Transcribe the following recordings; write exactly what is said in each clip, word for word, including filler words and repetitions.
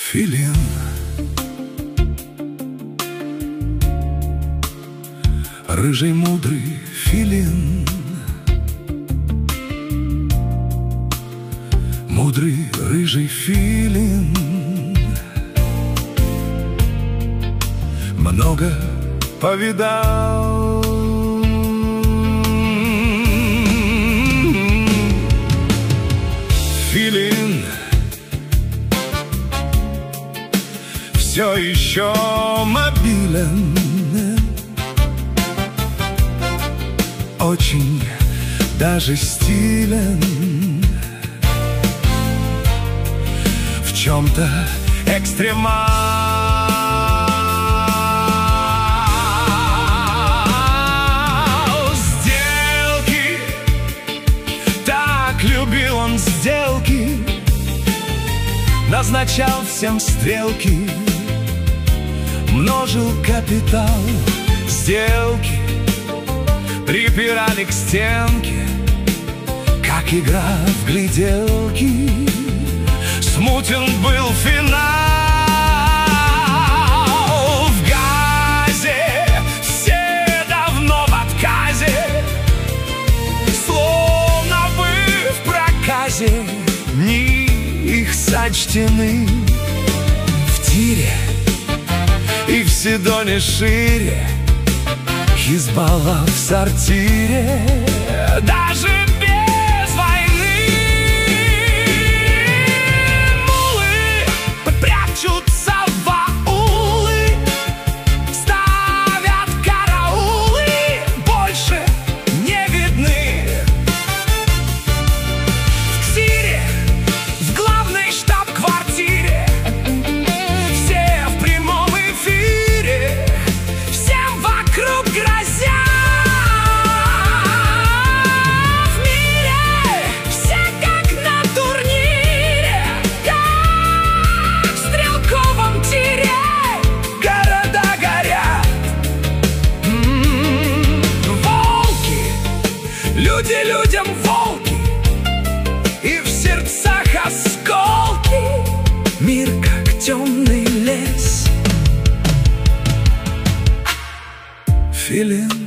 Филин, рыжий мудрый филин, мудрый рыжий филин, много повидал. Филин все еще мобилен, очень даже стилен, в чем-то экстремал. Сделки, так любил он сделки, назначал всем стрелки, множил капитал. Сделки припирали к стенке, как игра в гляделки. Смутен был финал. В газе все давно в отказе, словно бы в проказе. Дни их сочтены в тире и в Сидоне шире. Хизбалла в сортире, даже без войны. Мулы прячутся в аулы, ставят караулы, больше не видны. В КСИРе, в главной штаб-квартире, все в прямом эфире, всем вокруг грозят. Люди людям волки, и в сердцах осколки. Мир как темный лес. Филин,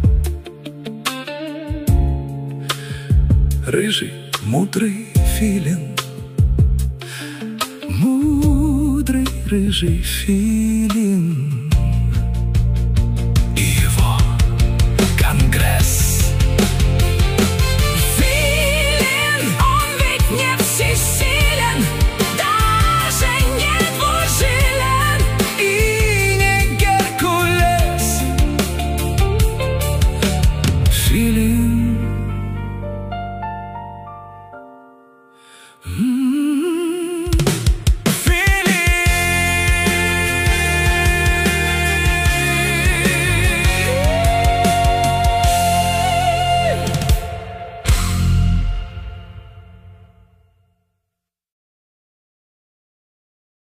рыжий мудрый филин, мудрый рыжий филин.